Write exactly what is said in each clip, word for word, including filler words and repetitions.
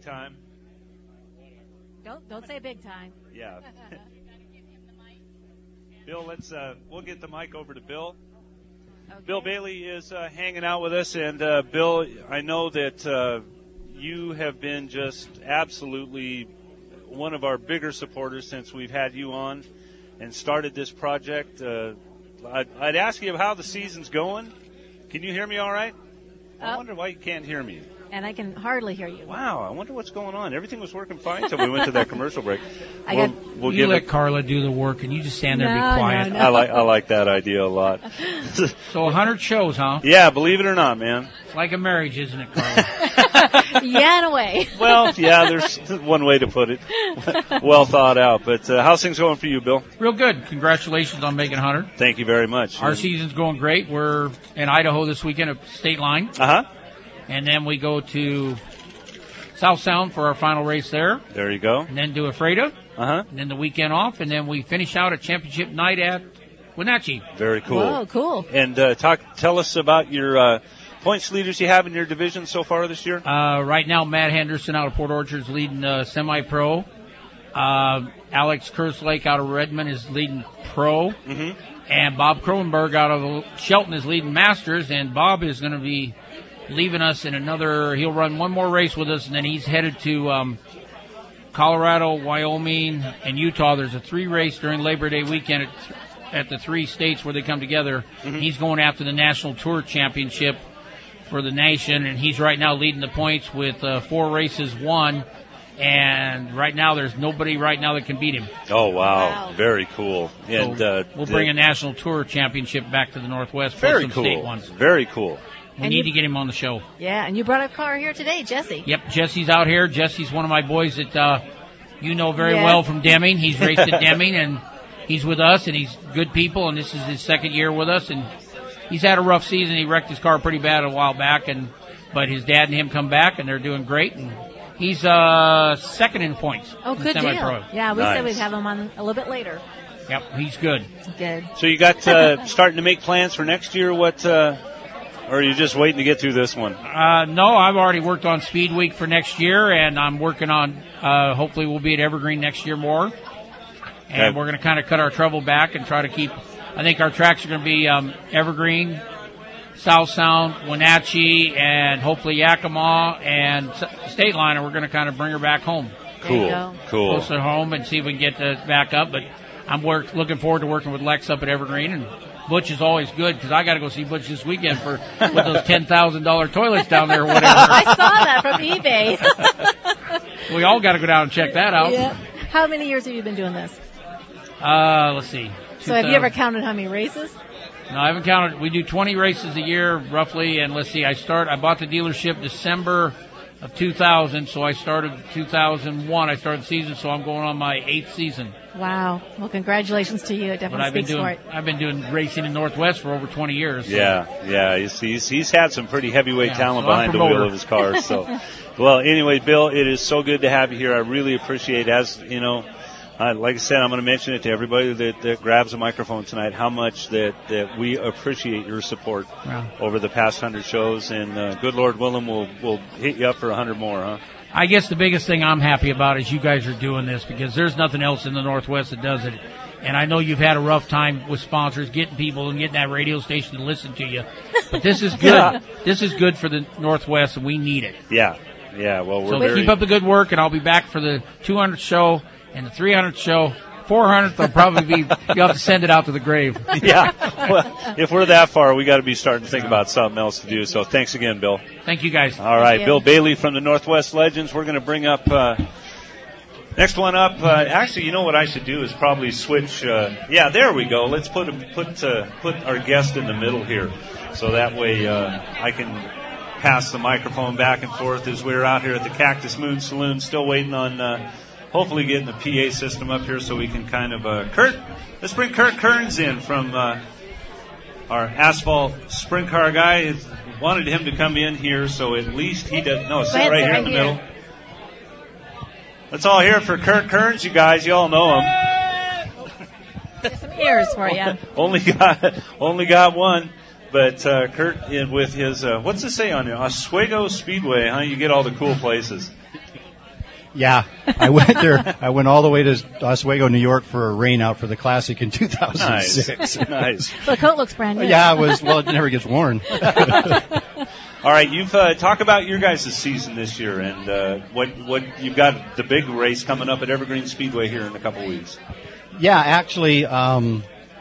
time. Don't don't say big time. Yeah. Bill, let's uh, we'll get the mic over to Bill. Okay. Bill Bailey is uh, hanging out with us, and uh, Bill, I know that uh, you have been just absolutely one of our bigger supporters since we've had you on and started this project. Uh, I'd, I'd ask you how the season's going. Can you hear me all right? Oh. I wonder why you can't hear me. And I can hardly hear you. Wow, I wonder what's going on. Everything was working fine until we went to that commercial break. I we'll, got, we'll you give let it, Carla do the work, and you just stand there and No, be quiet. no, I like I like that idea a lot. So one hundred shows, huh? Yeah, believe it or not, man. It's like a marriage, isn't it, Carla? yeah, in a way. Well, yeah, there's one way to put it. Well thought out. But uh, how's things going for you, Bill? Real good. Congratulations on making one hundred. Thank you very much. Our season's going great. We're in Idaho this weekend at State Line. Uh-huh. And then we go to South Sound for our final race there. There you go. And then do Ephrata. Uh-huh. And then the weekend off. And then we finish out a championship night at Wenatchee. Very cool. Oh, cool. And uh, talk, tell us about your uh, points leaders you have in your division so far this year. Uh, right now, Matt Henderson out of Port Orchard is leading uh, semi-pro. Uh, Alex Kerslake out of Redmond is leading pro. Mm-hmm. And Bob Kronenberg out of Shelton is leading masters. And Bob is going to be leaving us in another, he'll run one more race with us, and then he's headed to um, Colorado, Wyoming, and Utah. There's a three race during Labor Day weekend at, at the three states where they come together. Mm-hmm. He's going after the National Tour Championship for the nation, and he's right now leading the points with uh, four races won. And right now, there's nobody right now that can beat him. Oh, wow. Wow. Very cool. And So uh, we'll the, bring a National Tour Championship back to the Northwest for very some cool. state ones. Very cool. We And need you- to get him on the show. Yeah, and you brought a car here today, Jesse. Yep, Jesse's out here. Jesse's one of my boys that uh, you know very Yeah. well from Deming. He's raced at Deming, and he's with us, and he's good people, and this is his second year with us, and he's had a rough season. He wrecked his car pretty bad a while back, and but his dad and him come back, and they're doing great, and he's uh, second in points. Oh, in good deal. semi-pro. Yeah, we Nice. said we'd have him on a little bit later. Yep, he's good. Good. So you got uh, starting to make plans for next year? What, uh, or are you just waiting to get through this one? Uh, no, I've already worked on Speed Week for next year, and I'm working on, uh, hopefully we'll be at Evergreen next year more. And Okay. we're going to kind of cut our trouble back and try to keep, I think our tracks are going to be um, Evergreen, South Sound, Wenatchee, and hopefully Yakima and S- State Line, and we're going to kind of bring her back home, There you Cool. go. Cool. close to home, and see if we can get uh, back up. But I'm work, looking forward to working with Lex up at Evergreen, and Butch is always good because I got to go see Butch this weekend for with those ten thousand dollars toilets down there or whatever. I saw that from eBay. We all got to go down and check that out. Yeah. How many years have you been doing this? Uh, let's see. So have you ever counted how many races? No, I haven't counted. We do twenty races a year, roughly, and let's see. I start. I bought the dealership December of two thousand, so I started two thousand one. I started the season, so I'm going on my eighth season. Wow. Well, congratulations to you. It But definitely I've been speaks doing. for it. I've been doing racing in Northwest for over twenty years. so- Yeah, yeah. He's, he's he's had some pretty heavyweight Yeah, talent so I'm behind the promoter. wheel of his car. So, well, anyway, Bill, it is so good to have you here. I really appreciate, as you know, uh, like I said, I'm going to mention it to everybody that, that grabs a microphone tonight. How much that that we appreciate your support Yeah. over the past hundred shows, and uh, good Lord willing, we'll we'll hit you up for a hundred more, huh? I guess the biggest thing I'm happy about is you guys are doing this because there's nothing else in the Northwest that does it. And I know you've had a rough time with sponsors, getting people and getting that radio station to listen to you. But this is good. Yeah. This is good for the Northwest, and we need it. Yeah, yeah. Well, we're So very keep up the good work, and I'll be back for the two hundredth show and the three hundredth show. four hundredth, I'll probably be, you'll have to send it out to the grave. yeah. Well, if we're that far, we got to be starting to think about something else to do. So thanks again, Bill. Thank you, guys. All right, you. Bill Bailey from the Northwest Legends. We're going to bring up uh, next one up. Uh, actually, you know what I should do is probably switch. Uh, yeah, there we go. Let's put put uh, put our guest in the middle here, so that way uh, I can pass the microphone back and forth as we're out here at the Cactus Moon Saloon, still waiting on. Uh, Hopefully getting the P A system up here so we can kind of, uh, Kurt, let's bring Kurt Kearns in from, uh, our asphalt sprint car guy. Wanted him to come in here so at least he does, no, sit ahead, right sit here right in the here. middle. Let's all hear it for Kurt Kearns, you guys. You all know him. Get some ears for you. only got, only got one. But, uh, Kurt, in with his, uh, what's it say on here? Oswego Speedway, huh? You get all the cool places. Yeah, I went there. I went all the way to Oswego, New York for a rain out for the Classic in two thousand six. Nice. Nice. The coat looks brand new. Yeah, it was. Well, it never gets worn. All right, you've uh, talk about your guys' season this year, and uh, what what you've got the big race coming up at Evergreen Speedway here in a couple weeks. Yeah, actually, um,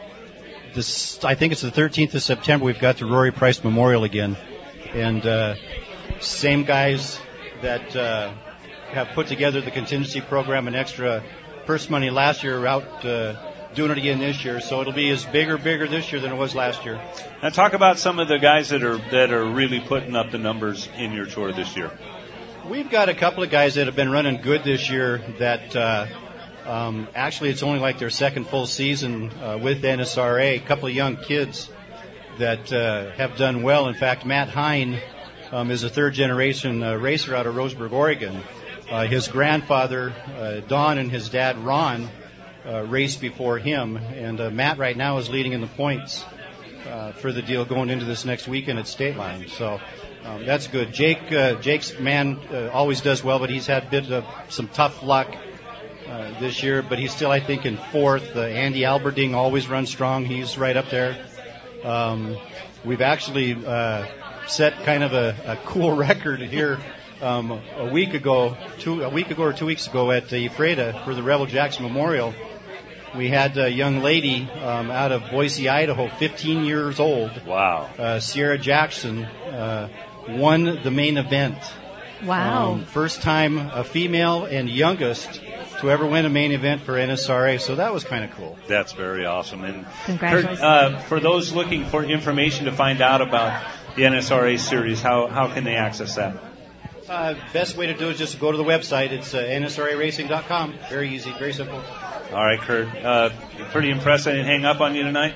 this I think it's the thirteenth of September. We've got the Rory Price Memorial again, and uh, same guys that uh, have put together the contingency program and extra purse money last year are out uh, doing it again this year. So it'll be as bigger, bigger this year than it was last year. Now, talk about some of the guys that are that are really putting up the numbers in your tour this year. We've got a couple of guys that have been running good this year that uh, um, actually it's only like their second full season uh, with N S R A. A couple of young kids that uh, have done well. In fact, Matt Hine um, is a third-generation uh, racer out of Roseburg, Oregon. Uh, his grandfather, uh, Don, and his dad, Ron, uh, raced before him. And uh, Matt right now is leading in the points uh, for the deal going into this next weekend at State Line. So um, that's good. Jake, uh, Jake's man uh, always does well, but he's had a bit of some tough luck uh, this year. But he's still, I think, in fourth. Uh, Andy Alberding always runs strong. He's right up there. Um, we've actually uh, set kind of a, a cool record here um, a week ago, two, a week ago or two weeks ago at uh, Ephrata for the Rebel Jackson Memorial. We had a young lady um, out of Boise, Idaho, fifteen years old. Wow. Uh, Sierra Jackson uh, won the main event. Wow. Um, first time a female and youngest to ever win a main event for N S R A, so that was kind of cool. That's very awesome. And Congratulations. Kurt, uh, for those looking for information to find out about the N S R A series, how, how can they access that? Uh, best way to do it is just go to the website. It's uh, N S R A racing dot com. Very easy, very simple. All right, Kurt. Uh, pretty impressed I didn't hang up on you tonight?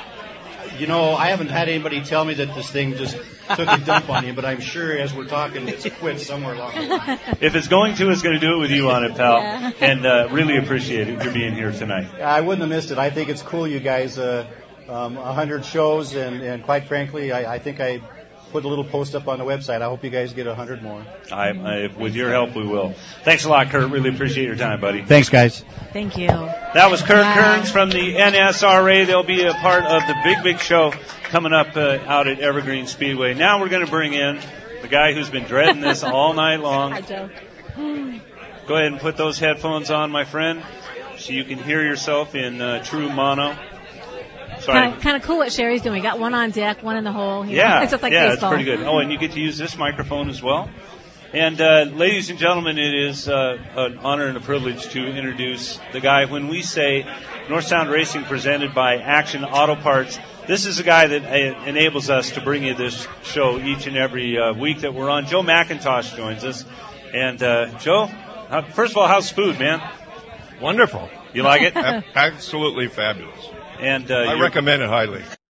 You know, I haven't had anybody tell me that this thing just took a dump on you, but I'm sure as we're talking, it's quit somewhere along the line. If it's going to, it's going to do it with you on it, pal. Yeah. And uh, really appreciate it, you being here tonight. I wouldn't have missed it. I think it's cool, you guys. Uh, um, one hundred shows, and, and quite frankly, I, I think I put a little post up on the website. I hope you guys get one hundred more. I, I, with your help, we will. Thanks a lot, Kurt. Really appreciate your time, buddy. Thanks, guys. Thank you. That was Kurt Wow. Kearns from the N S R A. They'll be a part of the big, big show coming up uh, out at Evergreen Speedway. Now we're going to bring in the guy who's been dreading this all night long. Hi, Joe. Go ahead and put those headphones on, my friend, so you can hear yourself in uh, true mono. Sorry. Kind of, kind of cool what Sherry's doing. We got one on deck, one in the hole. You know? Yeah, It's just like yeah, baseball. it's pretty good. Oh, and you get to use this microphone as well. And uh, ladies and gentlemen, it is uh, an honor and a privilege to introduce the guy. When we say North Sound Racing presented by Action Auto Parts, this is a guy that uh, enables us to bring you this show each and every uh, week that we're on. Joe McIntosh joins us. And uh, Joe, uh, first of all, how's food, man? Wonderful. You like it? Absolutely fabulous. And uh, I you're- recommend it highly.